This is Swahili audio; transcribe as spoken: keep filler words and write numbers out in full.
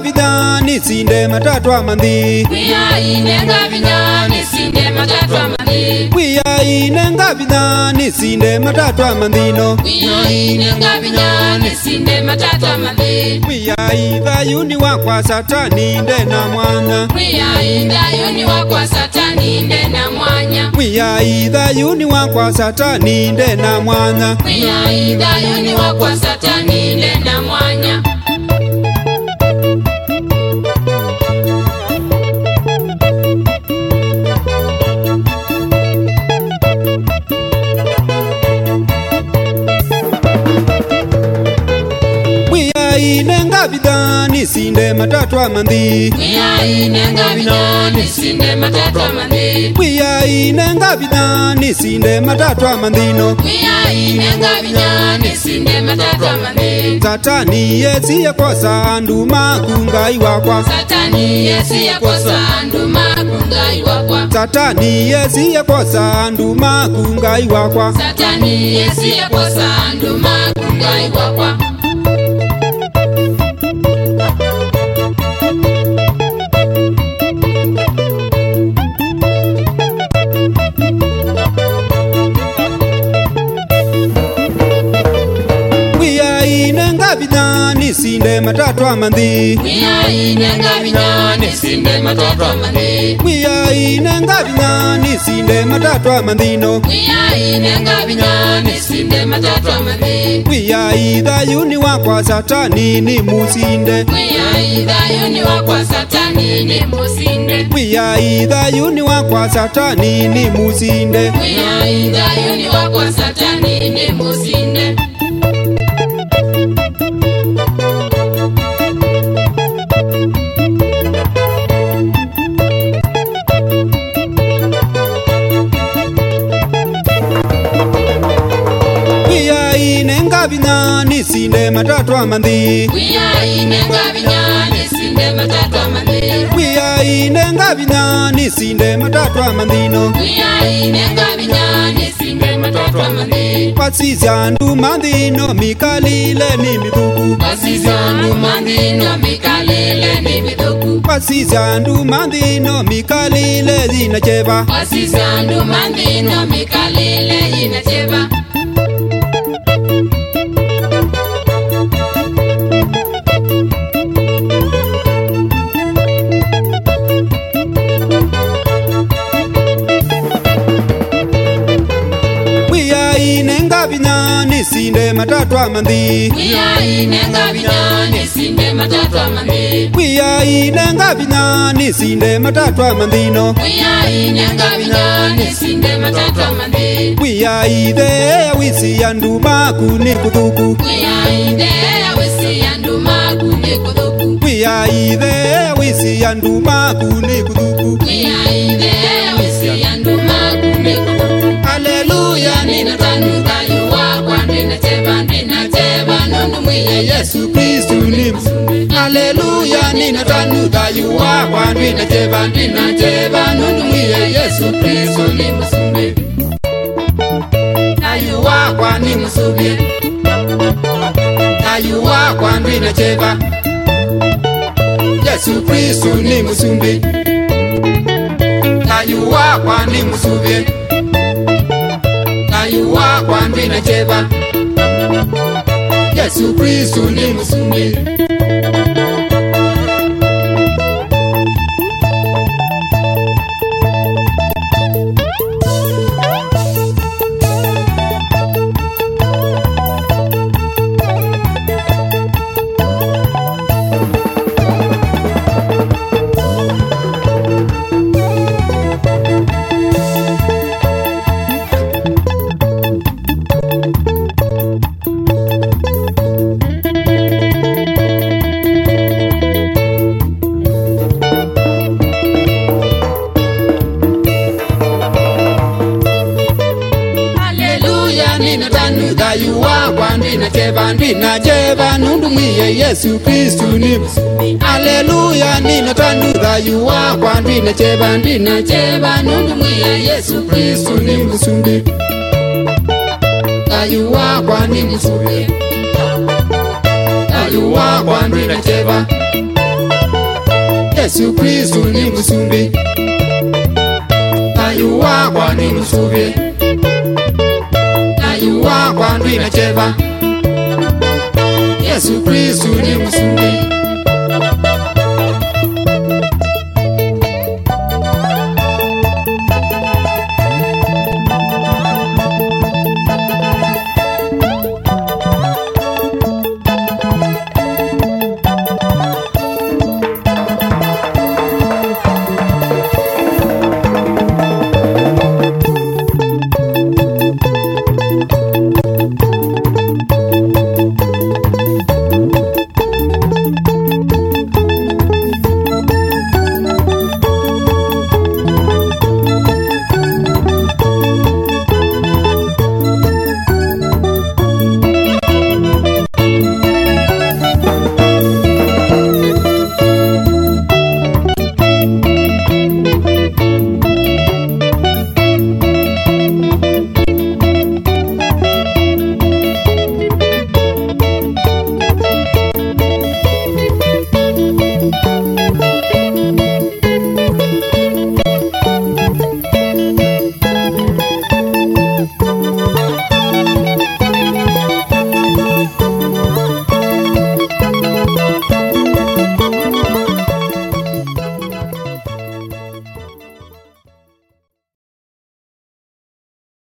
vida nisinde matatu amandhi. Kuya inenga vida nisinde matatu amandhi. Kuya inenga vida nisinde matatu amandhino. Kuya inenga vida nisinde matatu amandhi. Kuya idha yuni wakwa satani ndena mwanya. Kuya idha yuni wakwa satani ndena mwanya. Kuya idha yuni wakwa satani ndena mwanya. Kuya idha yuni wakwa satani ndena mwanya. Inenga vida nisinde matatu amandhi. Kuya inenga vida nisinde matatu amandhi. Kuya inenga vida nisinde matatu amandhino. Kuya inenga vida nisinde matatu amandhi. Satani yesi yakosa anduma kungai wakwa. Satani yesi yakosa anduma kungai wakwa. Satani yesi yakosa anduma kungai wakwa. Satani yesi yakosa anduma kungai wakwa. Vida nisinde matatu amandhi. Kuya inenga vida nisinde matatu amandhi. Kuya inenga vida nisinde matatu amandhino. Kuya inenga vida nisinde matatu amandhi. Kuya idha yuni wakwa satani ni musinde. Kuya idha yuni wakwa satani ni musinde. Kuya idha yuni wakwa satani ni musinde. Kuya idha yuni wakwa satani ni musinde. Inenga vida nisinde matatu amandhi. Kuya inenga vida nisinde matatu amandhi. Kuya inenga vida nisinde matatu amandhino. Kuya inenga vida nisinde matatu amandhi. Pasisya nduma ndhino mikalile ni mithuku. Pasisya nduma ndhino mikalile ni mithuku. Pasisya nduma ndhino mikalile zinacheva. Pasisya nduma ndhino mikalile zinacheva. Inenga vida nisinde matatu amandhi. Kuya inenga vida nisinde matatu amandhi. Kuya inenga vida nisinde matatu amandhino. Kuya inenga vida nisinde matatu amandhi. Kuya idhe wisi ya nduma kuni kuthuku. Kuya idhe wisi ya nduma kuni kuthuku. Kuya idhe wisi ya nduma kuni kuthuku. Kuya idhe wisi ya nduma kuni kuthuku. Haleluya ninatanuka yuwa kwa ninacheba ninacheba nundu mwiye Yesu Kristu ni msumbi. Haleluya ninatanuka yuwa kwa ninacheba ninacheba nundu mwiye Yesu Kristu ni msumbi. Ayuwa kwa ni msumbi. Ayuwa kwa ninacheba Yesu Kristu ni msumbi. Ayuwa kwa ni msumbi. Ayuwa kwa ndina cheba Yesu Kristu ni msumbi. Ninacheba ninacheba nundu mwiye Yesu Kristu ni msumbi. Haleluya ninatanuka yuwa kwa ninacheba ninacheba nundu mwiye Yesu Kristu ni msumbi. Ayuwa kwa ni msumbi. Ayuwa kwa ninacheba Yesu Kristu ni musumbi thayu wakwa ni musubi thayu wakwa ndwina cheva Yesu Kristu ni musumbi